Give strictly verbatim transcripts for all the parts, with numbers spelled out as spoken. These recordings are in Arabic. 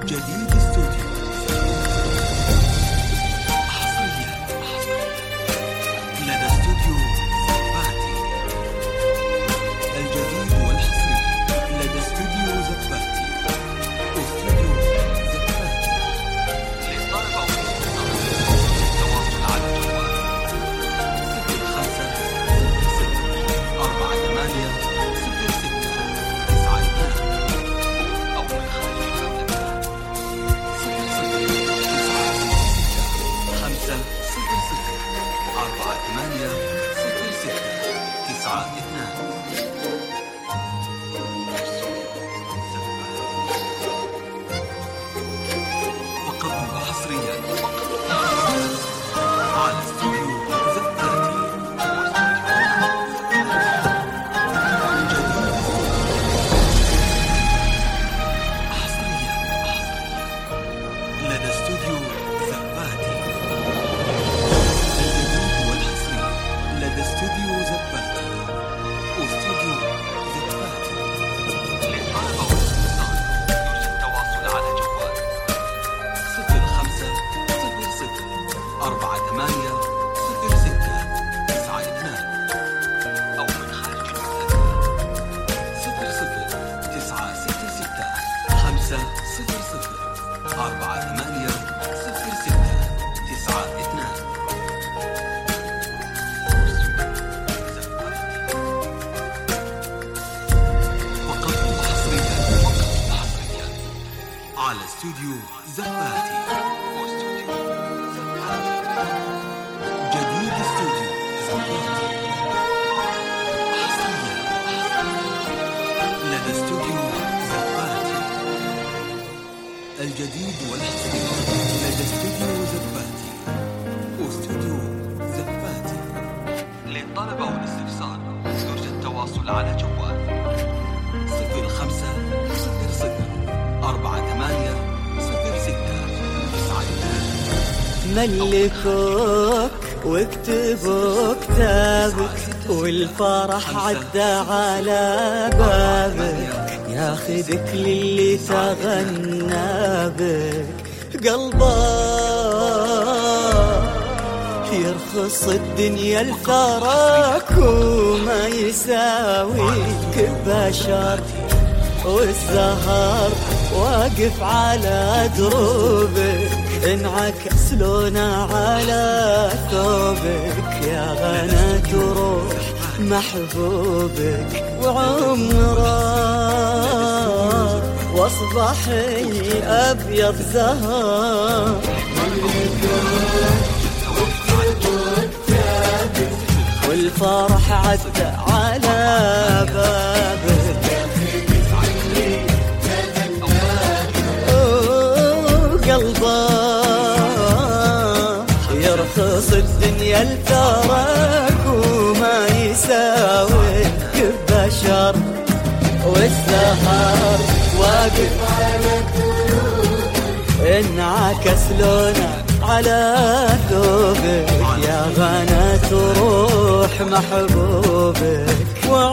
الجديد استوديو حصريا لدى استوديو زباتي. الجديد والحصري لدى استوديو زباتي. استوديو زباتي للطلبة والتواصل على جوال صفر خمسة صفر أربعة ثمانية صفر ستة تسعة اثنان أو من خارج المملكة صفر صفر تسعة خمسة صفر صفر أربعة ثمانية صفر ستة تسعة اثنان. وقبل حصريا على استوديو زباتي. حصريا لدى استوديو زباتي. الجديد والحصري لدى استوديو زباتي. استوديو زباتي للطلبة والاستفسار يرجى التواصل على جوال صفر خمسة صفر صفر أربعة ثمانية صفر ستة تسعة اثنان أو من خارج المملكة صفر صفر تسعة ستة ستة خمسة صفر صفر أربعة ثمانية صفر ستة تسعة اثنان. وقف حصريا وقف حصريا على استوديو زباتي. واستوديو زباتي جديد استوديو زباتي. حصريا لدى استوديو زباتي. الجديد والحصري لدى استوديو زباتي. استوديو زباتي للطلبة والاستفسار يرجى التواصل على جوال صفر خمسة صفر صفر أربعة ثمانية صفر ستة تسعة اثنان. ملكوك واكتبوا كتابك والفرح عدى على بابك، ياخدك للي تغنى بك. قلبك يرخص الدنيا الفراق وما يساويك بشر، والزهر واقف على دروبك انعكس لونه على ثوبك. يا غنى روح محبوبك وعمرك واصبح ابيض زهر. والفرح عدى على بابك، قلبك يرخص الدنيا الفراق وما يساويك بشر، والسهر واقف على الدروب انعكس لونه على ثوبك. يا غنى روح محبوبك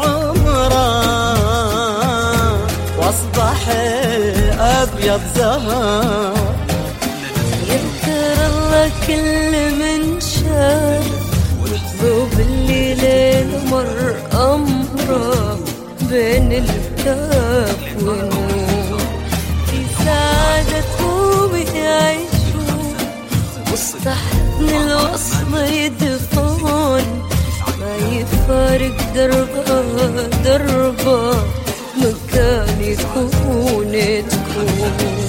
وعمرك واصبح ابيض زهر. يذكر الله كل من شاف وذوب الليل مر أمره بين الكاف والنور، في سعادتهم يعيشوا وسط حضن الوصل يدفون، ما يفارق دربه دربه مكان يكون تكون.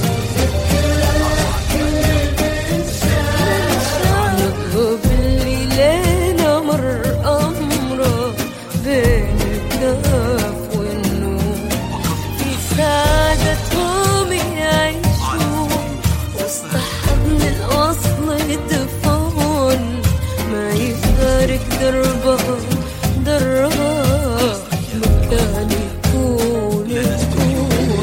بالليل مر أمره بين الكاف والنور، في سعادتهم يعيشوا وسط حضن الوصل يدفون، ما يفارق دربه دربه مكان يكون يكون.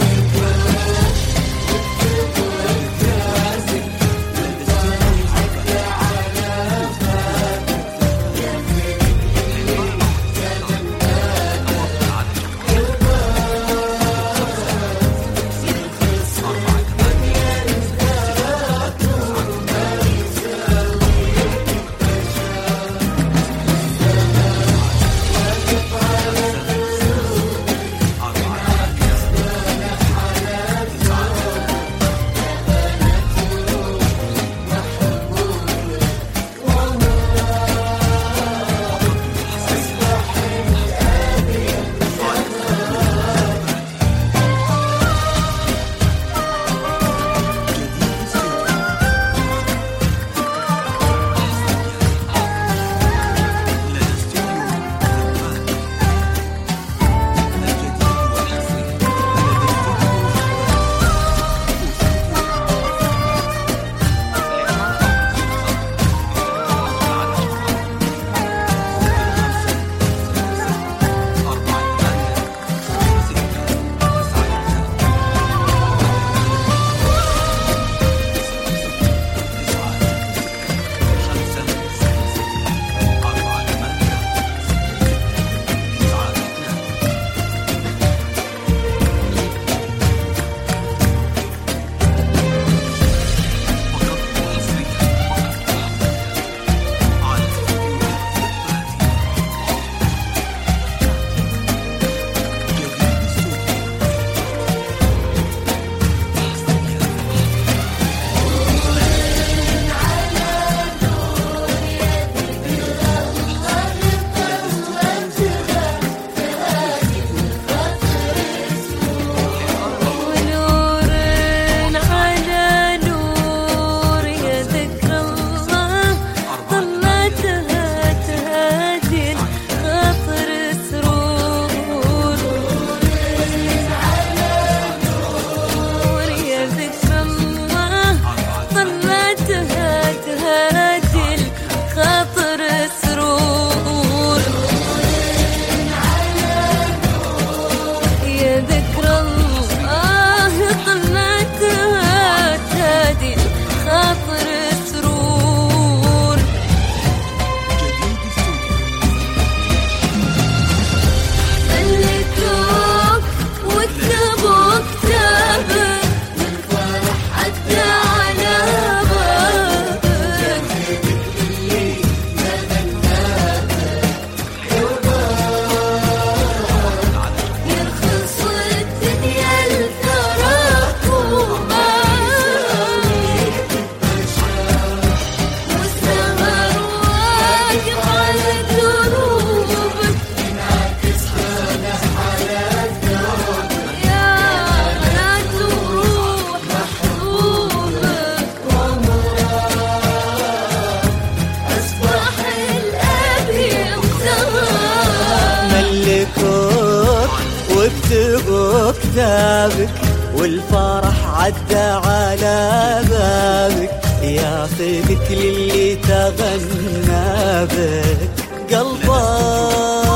الفرح عدى على بابك، ياخذك للي تغنى بك. قلبه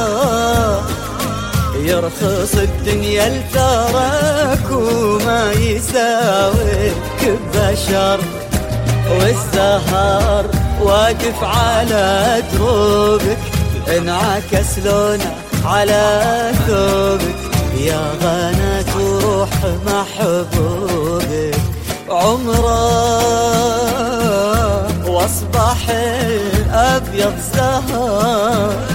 يرخص الدنيا لثارك وما يساويك بشر، والزهر واقف على دروبك، انعكس لونه على ثوبك. يا غنت وروح محبوبك، عمره واصبح الابيض زهر